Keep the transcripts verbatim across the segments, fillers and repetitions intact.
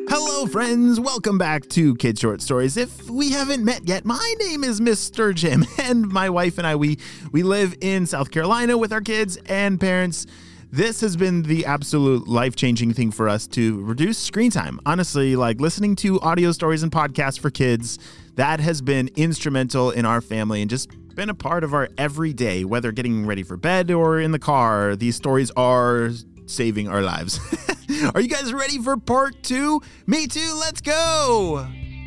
Hello, friends. Welcome back to Kid Short Stories. If we haven't met yet, my name is Mister Jim, and my wife and I, we, we live in South Carolina with our kids and parents. This has been the absolute life-changing thing for us to reduce screen time. Honestly, like listening to audio stories and podcasts for kids, that has been instrumental in our family and just been a part of our everyday, whether getting ready for bed or in the car. These stories are saving our lives. Are you guys ready for part two? Me too, let's go!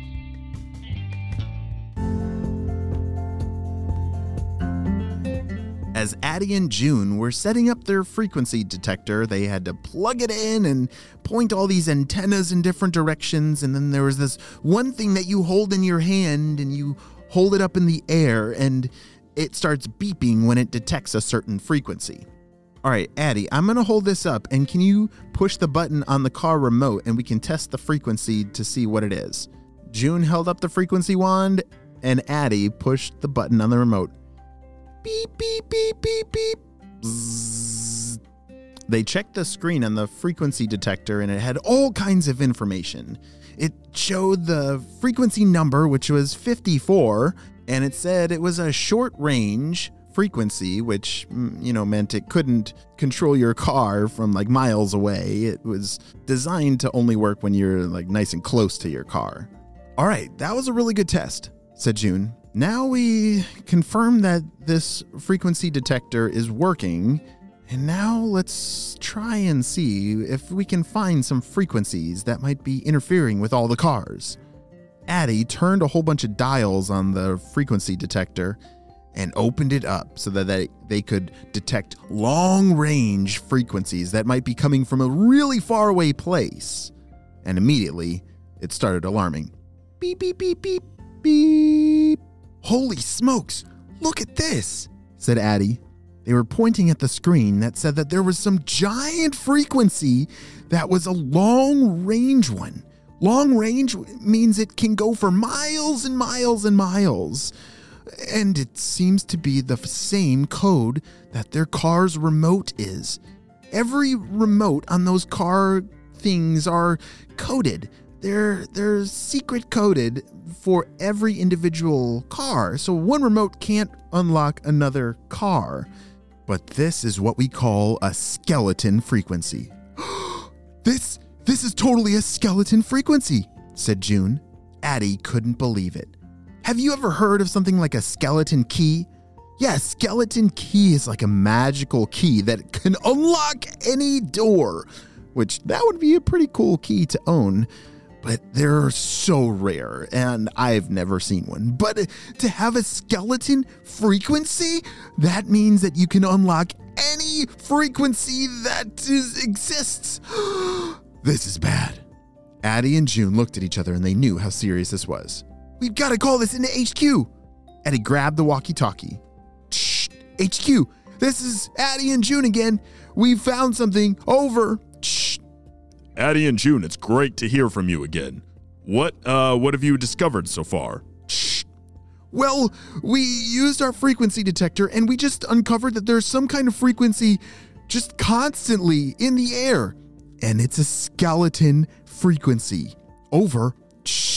As Addie and June were setting up their frequency detector, they had to plug it in and point all these antennas in different directions, and then there was this one thing that you hold in your hand, and you hold it up in the air, and it starts beeping when it detects a certain frequency. All right, Addie, I'm going to hold this up, and can you push the button on the car remote, and we can test the frequency to see what it is? June held up the frequency wand, and Addie pushed the button on the remote. Beep, beep, beep, beep, beep. Bzzz. They checked the screen on the frequency detector, and it had all kinds of information. It showed the frequency number, which was fifty-four, and it said it was a short range frequency, which, you know, meant it couldn't control your car from like miles away. It was designed to only work when you're like nice and close to your car. All right, that was a really good test, said June. Now we confirm that this frequency detector is working, and now let's try and see if we can find some frequencies that might be interfering with all the cars. Addie turned a whole bunch of dials on the frequency detector and opened it up so that they, they could detect long-range frequencies that might be coming from a really far-away place. And immediately, it started alarming. Beep, beep, beep, beep, beep. Holy smokes, look at this, said Addie. They were pointing at the screen that said that there was some giant frequency that was a long-range one. Long range means it can go for miles and miles and miles. And it seems to be the same code that their car's remote is. Every remote on those car things are coded. They're, they're secret coded for every individual car. So one remote can't unlock another car. But this is what we call a skeleton frequency. This, this is totally a skeleton frequency, said June. Addie couldn't believe it. Have you ever heard of something like a skeleton key? Yeah, a skeleton key is like a magical key that can unlock any door, which that would be a pretty cool key to own, but they're so rare, and I've never seen one. But to have a skeleton frequency, that means that you can unlock any frequency that is, exists. This is bad. Addie and June looked at each other, and they knew how serious this was. We've got to call this into H Q. Addie grabbed the walkie-talkie. Shh, H Q, this is Addie and June again. We found something. Over. Shh. Addie and June, it's great to hear from you again. What, uh, what have you discovered so far? Shh. Well, we used our frequency detector, and we just uncovered that there's some kind of frequency just constantly in the air. And it's a skeleton frequency. Over. Shh.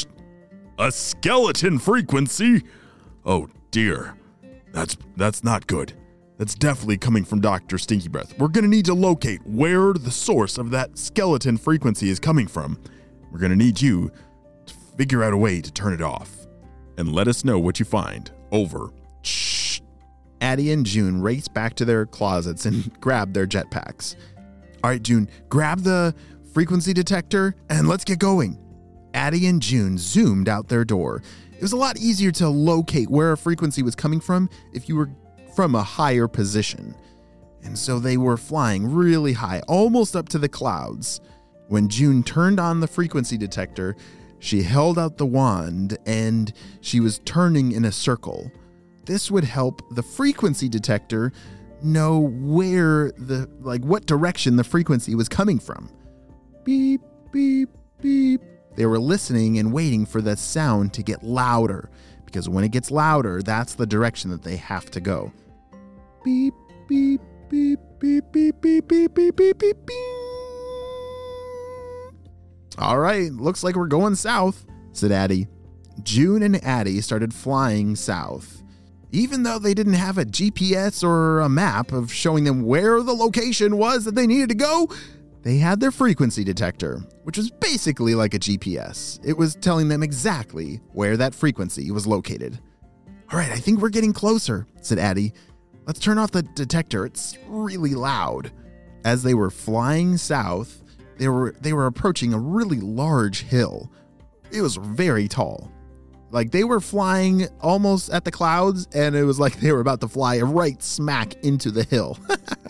A skeleton frequency? Oh dear. That's that's not good. That's definitely coming from Doctor Stinky Breath. We're gonna need to locate where the source of that skeleton frequency is coming from. We're gonna need you to figure out a way to turn it off. And let us know what you find. Over. Shh. Addie and June raced back to their closets and grabbed their jetpacks. All right, June, grab the frequency detector and let's get going. Addie and June zoomed out their door. It was a lot easier to locate where a frequency was coming from if you were from a higher position. And so they were flying really high, almost up to the clouds. When June turned on the frequency detector, she held out the wand and she was turning in a circle. This would help the frequency detector know where the, like what direction the frequency was coming from. Beep, beep, beep. They were listening and waiting for the sound to get louder, because when it gets louder, that's the direction that they have to go. Beep, beep, beep, beep, beep, beep, beep, beep, beep, beep, beep. All right, looks like we're going south, said Addie. June and Addie started flying south. Even though they didn't have a G P S or a map of showing them where the location was that they needed to go, they had their frequency detector, which was basically like a G P S. It was telling them exactly where that frequency was located. All right, I think we're getting closer, said Addie. Let's turn off the detector. It's really loud. As they were flying south, they were they were approaching a really large hill. It was very tall. Like they were flying almost at the clouds, and it was like they were about to fly right smack into the hill.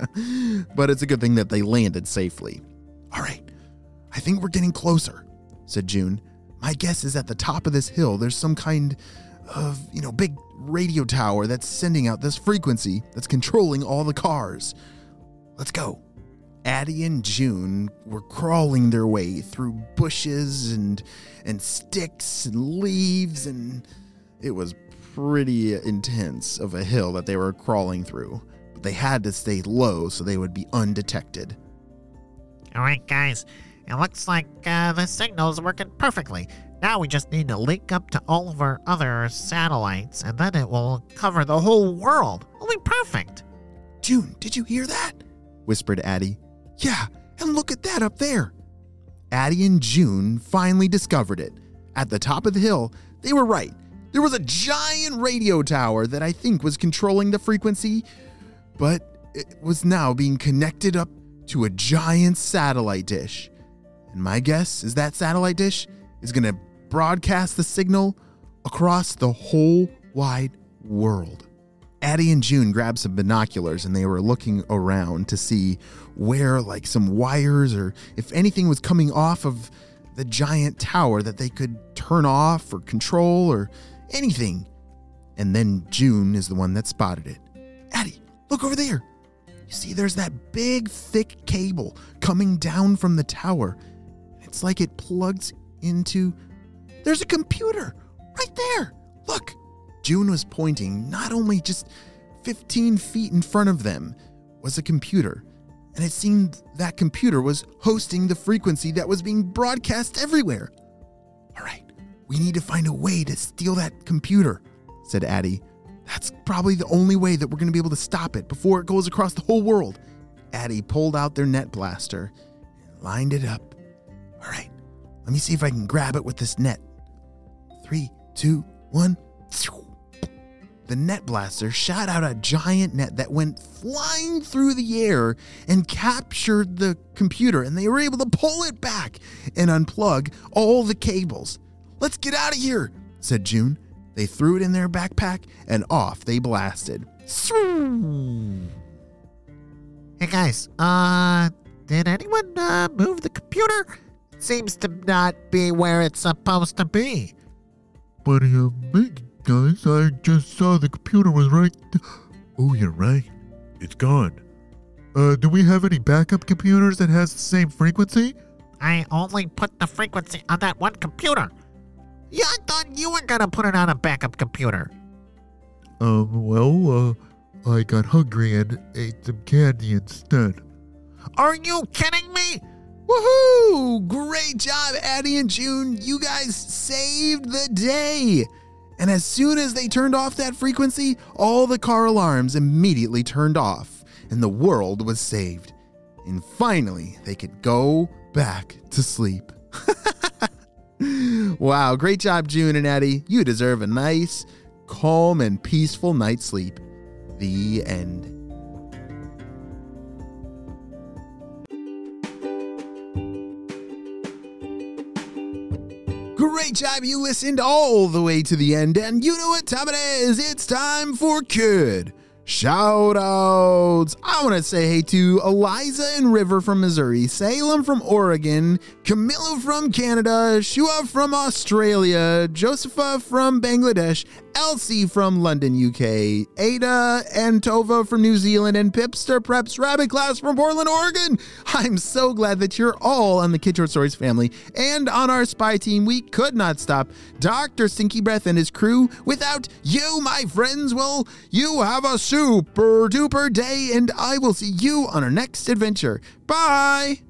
But it's a good thing that they landed safely. All right, I think we're getting closer, said June. My guess is at the top of this hill, there's some kind of, you know, big radio tower that's sending out this frequency that's controlling all the cars. Let's go. Addie and June were crawling their way through bushes and and sticks and leaves, and it was pretty intense of a hill that they were crawling through. But they had to stay low so they would be undetected. All right, guys. It looks like uh, the signal's working perfectly. Now we just need to link up to all of our other satellites, and then it will cover the whole world. It'll be perfect. June, did you hear that? Whispered Addie. Yeah, and look at that up there. Addie and June finally discovered it. At the top of the hill, they were right. There was a giant radio tower that I think was controlling the frequency, but it was now being connected up to a giant satellite dish. And my guess is that satellite dish is going to broadcast the signal across the whole wide world. Addie and June grabbed some binoculars and they were looking around to see where, like, some wires or if anything was coming off of the giant tower that they could turn off or control or anything. And then June is the one that spotted it. Addie, look over there. You see, there's that big, thick cable coming down from the tower. It's like it plugs into... There's a computer right there. Look. June was pointing. Not only just fifteen feet in front of them was a computer, and it seemed that computer was hosting the frequency that was being broadcast everywhere. All right, we need to find a way to steal that computer, said Addie. That's probably the only way that we're going to be able to stop it before it goes across the whole world. Addie pulled out their net blaster and lined it up. All right, let me see if I can grab it with this net. Three, two, one. The net blaster shot out a giant net that went flying through the air and captured the computer, and they were able to pull it back and unplug all the cables. Let's get out of here, said June. They threw it in their backpack, and off they blasted. Hey, guys, uh, did anyone uh, move the computer? It seems to not be where it's supposed to be. What do you mean? Guys, I just saw the computer was right th- Oh, you're right. It's gone. Uh, do we have any backup computers that has the same frequency? I only put the frequency on that one computer. Yeah, I thought you were gonna put it on a backup computer. Um, well, uh, I got hungry and ate some candy instead. Are you kidding me? Woohoo! Great job, Addie and June. You guys saved the day. And as soon as they turned off that frequency, all the car alarms immediately turned off, and the world was saved. And finally, they could go back to sleep. Wow, great job, June and Addie. You deserve a nice, calm, and peaceful night's sleep. The end. Great job, you listened all the way to the end, and you know what time it is. It's time for Kid Shoutouts. I want to say hey to Eliza and River from Missouri, Salem from Oregon, Camilla from Canada, Shua from Australia, Josepha from Bangladesh, Elsie from London, U K, Ada and Tova from New Zealand, and Pipster Preps Rabbit Class from Portland, Oregon. I'm so glad that you're all on the Kid Short Stories family and on our spy team. We could not stop Doctor Stinky Breath and his crew. Without you, my friends, well, you have a super duper day, and I will see you on our next adventure. Bye!